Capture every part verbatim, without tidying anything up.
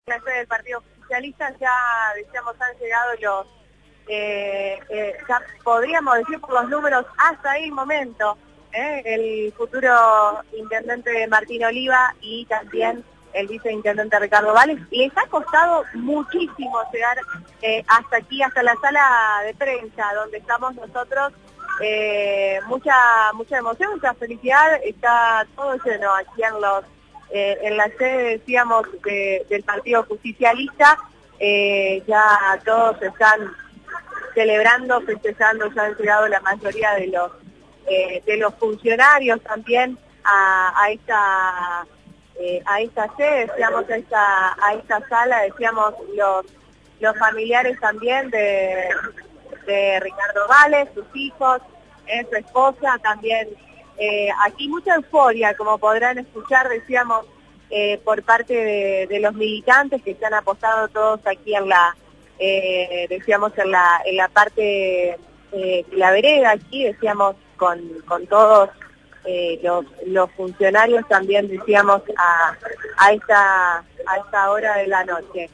La sede del Partido Justicialista ya, decíamos, han llegado los, eh, eh, ya podríamos decir por los números hasta el momento, eh, el futuro intendente Martín Oliva y también el viceintendente Ricardo Vales. Les ha costado muchísimo llegar eh, hasta aquí, hasta la sala de prensa donde estamos nosotros. Eh, mucha mucha emoción, mucha felicidad, está todo lleno aquí en los eh, en la sede, decíamos, de, del Partido Justicialista. Eh, ya todos están celebrando, festejando, ya han llegado la mayoría de los eh, de los funcionarios también a, a esta eh, a esta sede, decíamos, a esta a esta sala, decíamos, los los familiares también de de Ricardo Vales, sus hijos, eh, su esposa también. Eh, aquí mucha euforia, como podrán escuchar, decíamos, eh, por parte de, de los militantes que se han apostado todos aquí en la, eh, decíamos, en la, en la parte eh, de la vereda, aquí, decíamos, con, con todos eh, los, los funcionarios también, decíamos, a, a, esta, a esta hora de la noche.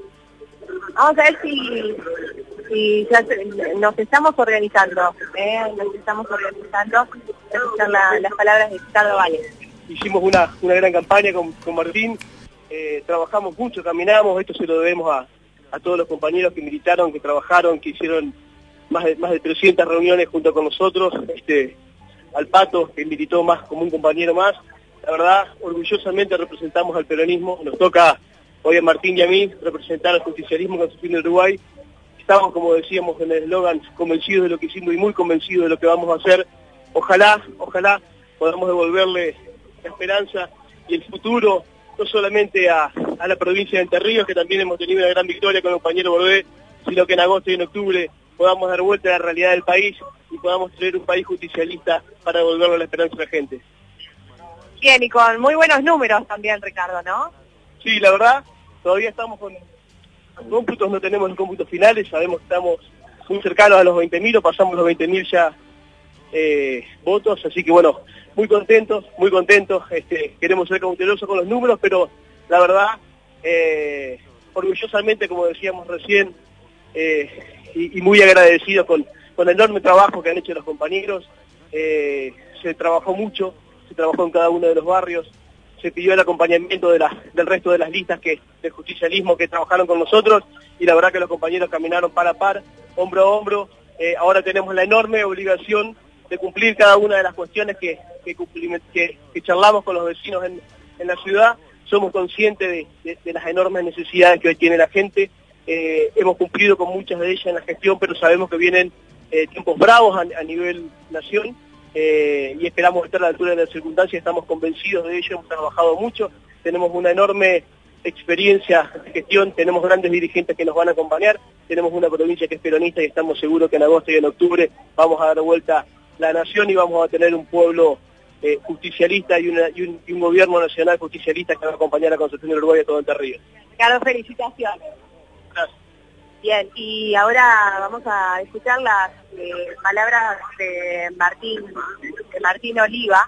Vamos a ver si, si ya se, nos estamos organizando, ¿eh? nos estamos organizando, escuchar la, las palabras de Ricardo Vales. Hicimos una, una gran campaña con, con Martín, eh, trabajamos mucho, caminamos, esto se lo debemos a, a todos los compañeros que militaron, que trabajaron, que hicieron más de, más de trescientas reuniones junto con nosotros, este, al Pato, que militó más como un compañero más. La verdad, orgullosamente representamos al peronismo, nos toca hoy a Martín y a mí representar al justicialismo con su fin de Uruguay. Estamos, como decíamos en el eslogan, convencidos de lo que hicimos y muy convencidos de lo que vamos a hacer. Ojalá, ojalá podamos devolverle la esperanza y el futuro, no solamente a, a la provincia de Entre Ríos, que también hemos tenido una gran victoria con el compañero Bordé, sino que en agosto y en octubre podamos dar vuelta a la realidad del país y podamos tener un país justicialista para devolverle la esperanza a la gente. Bien, y con muy buenos números también, Ricardo, ¿no? Sí, la verdad, todavía estamos con cómputos, no tenemos los cómputos finales, sabemos que estamos muy cercanos a los veinte mil, o pasamos los veinte mil ya eh, votos, así que bueno, muy contentos, muy contentos, este, queremos ser cautelosos con los números, pero la verdad, eh, orgullosamente, como decíamos recién, eh, y, y muy agradecidos con, con el enorme trabajo que han hecho los compañeros. Eh, se trabajó mucho, se trabajó en cada uno de los barrios, se pidió el acompañamiento de la, del resto de las listas que, del justicialismo que trabajaron con nosotros, y la verdad que los compañeros caminaron par a par, hombro a hombro. Eh, ahora tenemos la enorme obligación de cumplir cada una de las cuestiones que, que, que, que charlamos con los vecinos en, en la ciudad. Somos conscientes de, de, de las enormes necesidades que hoy tiene la gente. Eh, hemos cumplido con muchas de ellas en la gestión, pero sabemos que vienen eh, tiempos bravos a, a nivel nación. Eh, y esperamos estar a la altura de las circunstancias, estamos convencidos de ello, hemos trabajado mucho, tenemos una enorme experiencia de gestión, tenemos grandes dirigentes que nos van a acompañar, tenemos una provincia que es peronista y estamos seguros que en agosto y en octubre vamos a dar vuelta la nación y vamos a tener un pueblo eh, justicialista y, una, y, un, y un gobierno nacional justicialista que va a acompañar a la construcción de Uruguay a todo Entre Ríos. Carlos, felicitaciones. Gracias. Bien, y ahora vamos a escuchar las eh, palabras de Martín, de Martín Oliva.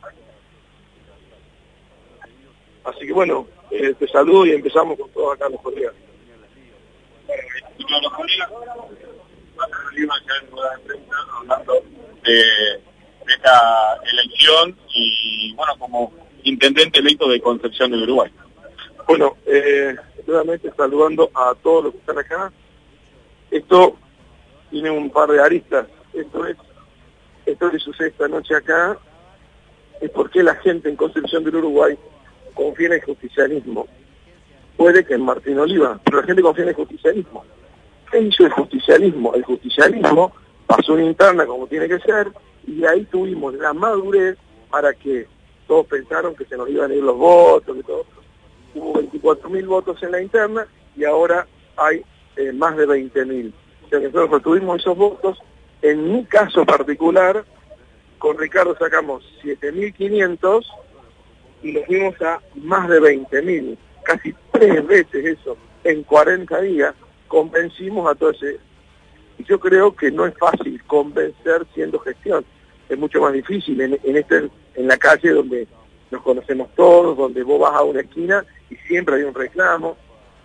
Así que bueno, eh, te saludo y empezamos con todos acá los colegas. Bueno, los colegas, Martín Oliva ya en rueda de prensa hablando de, de esta elección y bueno, como intendente electo de Concepción del Uruguay. Bueno, eh, nuevamente saludando a todos los que están acá. Esto tiene un par de aristas. Esto es, esto que sucede esta noche acá es porque la gente en Concepción del Uruguay confía en el justicialismo. Puede que en Martín Oliva, pero la gente confía en el justicialismo. ¿Qué hizo el justicialismo? El justicialismo pasó una interna como tiene que ser y ahí tuvimos la madurez para que todos pensaron que se nos iban a ir los votos, que todo. Hubo veinticuatro mil votos en la interna y ahora hay eh, más de veinte mil. O sea que nosotros tuvimos esos votos. En mi caso particular, con Ricardo sacamos siete mil quinientos y nos fuimos a más de veinte mil. Casi tres veces eso. En cuarenta días convencimos a todo ese... Y yo creo que no es fácil convencer siendo gestión. Es mucho más difícil en, en, este, en la calle donde nos conocemos todos, donde vos vas a una esquina y siempre hay un reclamo.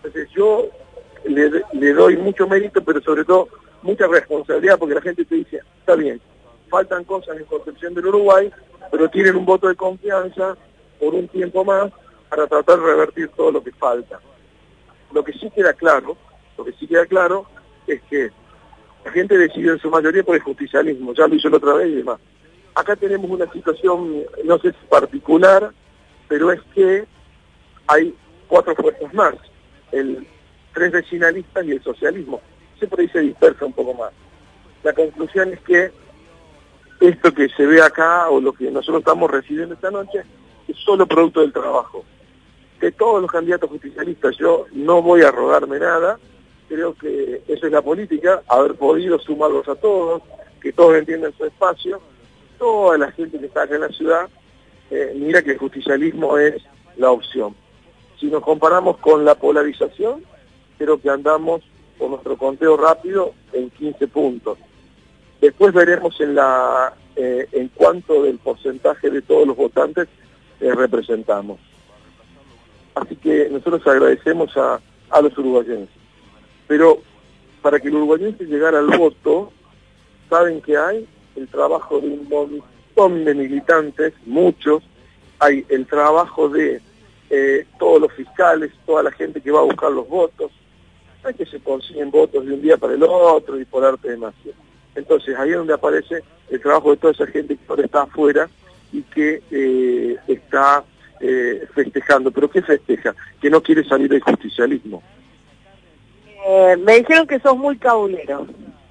Entonces yo le, le doy mucho mérito, pero sobre todo mucha responsabilidad, porque la gente te dice, está bien, faltan cosas en Concepción del Uruguay, pero tienen un voto de confianza por un tiempo más para tratar de revertir todo lo que falta. Lo que sí queda claro, lo que sí queda claro es que la gente decidió en su mayoría por el justicialismo, ya lo hizo la otra vez y demás. Acá tenemos una situación, no sé si particular, pero es que hay cuatro fuerzas más, el tres vecinalistas y el socialismo. Siempre ahí se dispersa un poco más. La conclusión es que esto que se ve acá, o lo que nosotros estamos recibiendo esta noche, es solo producto del trabajo. De todos los candidatos justicialistas, yo no voy a rogarme nada, creo que eso es la política, haber podido sumarlos a todos, que todos entiendan su espacio, toda la gente que está acá en la ciudad, eh, mira que el justicialismo es la opción. Si nos comparamos con la polarización, creo que andamos con nuestro conteo rápido en quince puntos. Después veremos en la eh, en cuánto del porcentaje de todos los votantes eh, representamos. Así que nosotros agradecemos a, a los uruguayenses. Pero para que el uruguayense llegara al voto, saben que hay el trabajo de un montón de militantes, muchos, hay el trabajo de eh, todos los fiscales, toda la gente que va a buscar los votos, no es que se consiguen votos de un día para el otro y por arte de magia. Entonces ahí es donde aparece el trabajo de toda esa gente que ahora está afuera y que eh, está eh, festejando. ¿Pero qué festeja? Que no quiere salir del justicialismo. Eh, me dijeron que sos muy cabulero.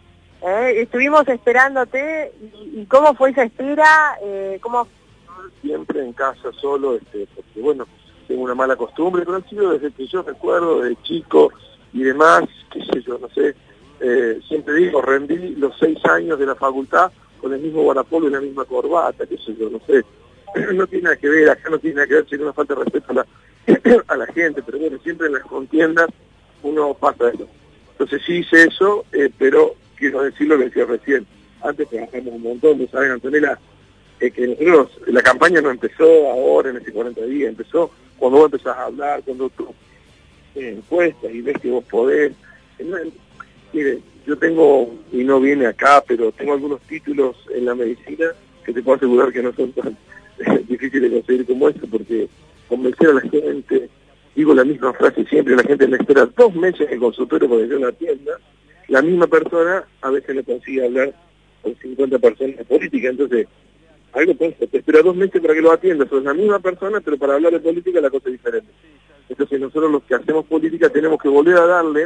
Eh, estuvimos esperándote y, y ¿cómo fue esa espera? Eh, ¿cómo... Siempre en casa solo, este, porque bueno, tengo una mala costumbre, pero ha sido desde que yo recuerdo, de chico y demás, qué sé yo, no sé, eh, siempre digo, rendí los seis años de la facultad con el mismo guardapolvo y la misma corbata, qué sé yo, no sé, no tiene nada que ver, acá no tiene nada que ver, tiene una falta de respeto a la, a la gente, pero bueno, siempre en las contiendas uno pasa eso. Entonces sí hice eso, eh, pero quiero decir lo que decía recién, antes trabajamos un montón, ¿no saben, Antonella? Eh, que nosotros, la campaña no empezó ahora en ese cuarenta días, empezó cuando vos empezás a hablar, cuando tú eh, encuestas y ves que vos podés. Eh, no, mire, yo tengo, y no viene acá, pero tengo algunos títulos en la medicina que te puedo asegurar que no son tan eh, difíciles de conseguir como esto, porque convencer a la gente, digo la misma frase siempre, la gente le espera dos meses en el consultorio para que yo la atienda, la misma persona a veces le consigue hablar con cincuenta personas de política, entonces algo pues, te espera dos meses para que lo atiendas, sos la misma persona, pero para hablar de política la cosa es diferente. Entonces nosotros los que hacemos política tenemos que volver a darle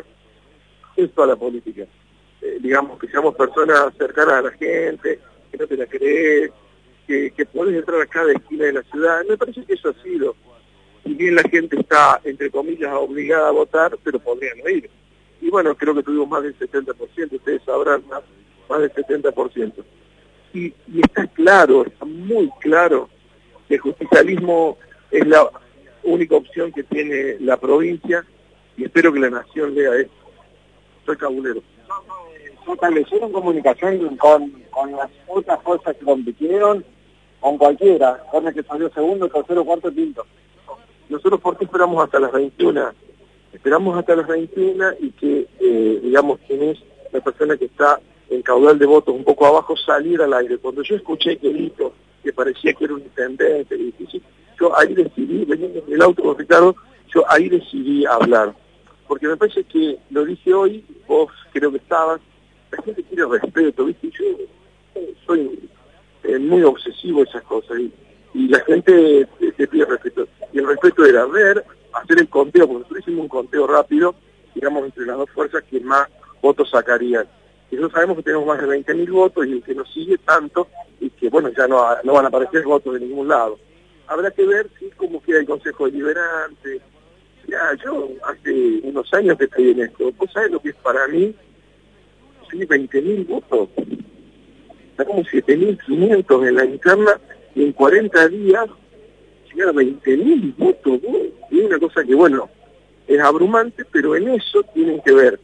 esto a la política. Eh, digamos, que seamos personas cercanas a la gente, que no te la crees, que, que podés entrar a cada esquina de la ciudad. Me parece que eso ha sido. Si bien la gente está, entre comillas, obligada a votar, pero podrían no ir. Y bueno, creo que tuvimos más del setenta por ciento, ustedes sabrán más, más del setenta por ciento. Y, y está claro, está muy claro que el justicialismo es la única opción que tiene la provincia y espero que la nación lea esto. Soy cabulero. ¿Establecieron comunicación con, con las otras fuerzas que compitieron? Con cualquiera, con el que salió segundo, tercero, cuarto, quinto. Nosotros, ¿por qué esperamos hasta las veintiuna? Esperamos hasta las veintiuna y que, eh, digamos, quien es la persona que está en caudal de votos un poco abajo, salir al aire. Cuando yo escuché que Lito, que parecía que era un intendente difícil, yo ahí decidí, veniendo en el auto con Ricardo, yo ahí decidí hablar. Porque me parece que, lo dije hoy, vos creo que estabas, la gente quiere respeto, ¿viste? Yo eh, soy eh, muy obsesivo a esas cosas y, y la gente te, te pide respeto. Y el respeto era ver, hacer el conteo, porque nosotros hicimos un conteo rápido, digamos, entre las dos fuerzas que más votos sacarían. Y nosotros sabemos que tenemos más de veinte mil votos y el que nos sigue tanto, y que bueno, ya no, no van a aparecer votos de ningún lado. Habrá que ver si cómo queda el Consejo Deliberante. Ya, yo hace unos años que estoy en esto. ¿Vos sabés lo que es para mí? Sí, veinte mil votos. Está como siete mil quinientos en la interna y en cuarenta días llegar a veinte mil votos. ¿No? Y es una cosa que, bueno, es abrumante, pero en eso tienen que ver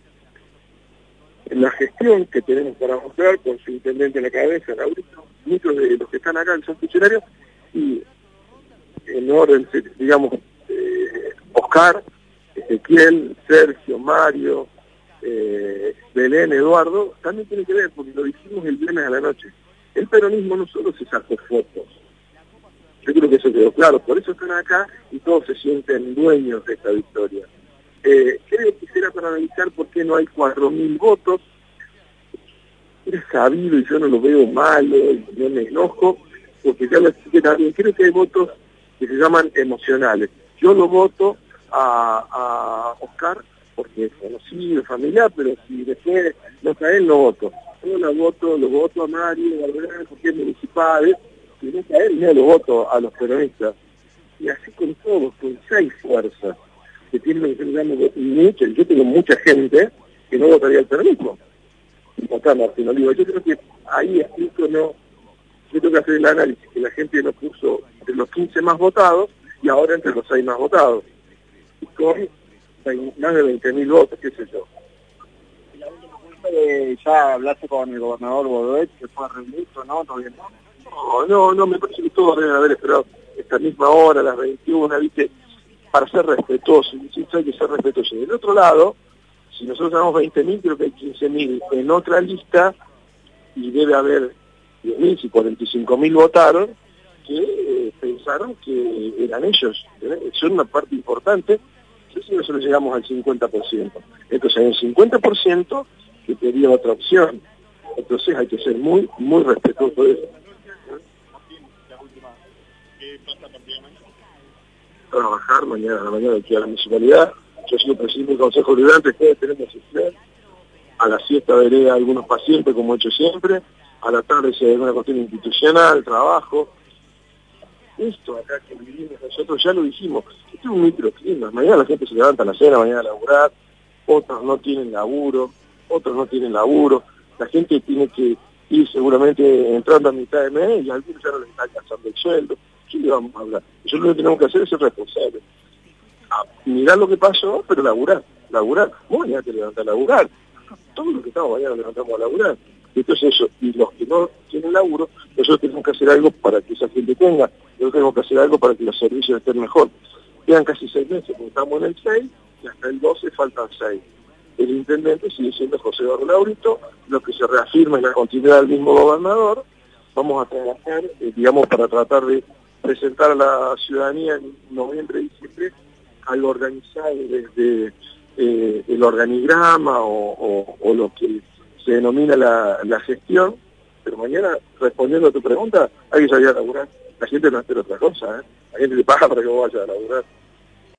en la gestión que tenemos para mostrar con su intendente en la cabeza, Laurito, muchos de los que están acá son funcionarios, y en orden, digamos, eh, Oscar, Ezequiel, Sergio, Mario, eh, Belén, Eduardo, también tiene que ver, porque lo dijimos el viernes a la noche. El peronismo no solo se sacó fotos, yo creo que eso quedó claro, por eso están acá y todos se sienten dueños de esta victoria. Eh, creo que será para analizar por qué no hay cuatro mil votos. Es sabido y yo no lo veo malo, y yo me enojo, porque ya lo expliqué también, creo que hay votos que se llaman emocionales. Yo lo voto a, a Oscar porque es conocido, familiar, pero si después no cae él, lo voto. Yo lo voto, lo voto a Mario, a Belén, porque es municipal, si no cae él, no lo voto a los peronistas. Y así con todos, con seis fuerzas que tienen que ser mucha, yo tengo mucha gente que no votaría al peronismo. Acá Martín Oliva, yo creo que ahí explico, no, yo tengo que hacer el análisis, que la gente no puso entre los quince más votados y ahora entre los seis más votados, y con más de veinte mil votos, qué sé yo. Y la última pregunta de, ya hablaste con el gobernador Bodoet, que fue reelecto, ¿no? ¿Todavía no? No, no, no, me parece que todos deben haber esperado esta misma hora, las veintiuna, ¿viste? Para ser respetuosos, insisto, hay que ser respetuosos. Del otro lado, si nosotros tenemos veinte mil, creo que hay quince mil en otra lista, y debe haber diez mil, si cuarenta y cinco mil votaron, que eh, pensaron que eran ellos. ¿eh? Son una parte importante, no sé si nosotros llegamos al cincuenta por ciento. Entonces hay un cincuenta por ciento que pedía otra opción. Entonces hay que ser muy, muy respetuoso de eso. Trabajar mañana a la mañana aquí a la municipalidad. Yo soy el presidente del Consejo Liberante, ustedes tenemos sesión. A la siesta veré a algunos pacientes, como he hecho siempre. A la tarde si hay alguna cuestión institucional, trabajo. Esto acá que vivimos nosotros ya lo dijimos. Esto es un microclima. Mañana la gente se levanta a la cena, mañana a laburar. Otros no tienen laburo. Otros no tienen laburo. La gente tiene que ir seguramente entrando a mitad de mes y a algunos ya no les está alcanzando el sueldo. ¿Qué le vamos a hablar? Nosotros lo que tenemos que hacer es ser responsables. A mirar lo que pasó, pero laburar. Laburar. Vos mañana te levantás a laburar. Todos los que estamos mañana levantamos a laburar. Entonces eso, y los que no tienen laburo, nosotros tenemos que hacer algo para que esa gente tenga. Nosotros tenemos que hacer algo para que los servicios estén mejor. Quedan casi seis meses, porque estamos en el seis y hasta el doce faltan seis. El intendente sigue siendo José Eduardo Laurito, lo que se reafirma en la continuidad del mismo gobernador. Vamos a trabajar, eh, digamos, para tratar de presentar a la ciudadanía en noviembre y diciembre algo organizado desde eh, el organigrama o, o, o lo que se denomina la, la gestión, pero mañana, respondiendo a tu pregunta, hay que salir a laburar. La gente no espera otra cosa, ¿eh? La gente le paga para que vos vayas a laburar.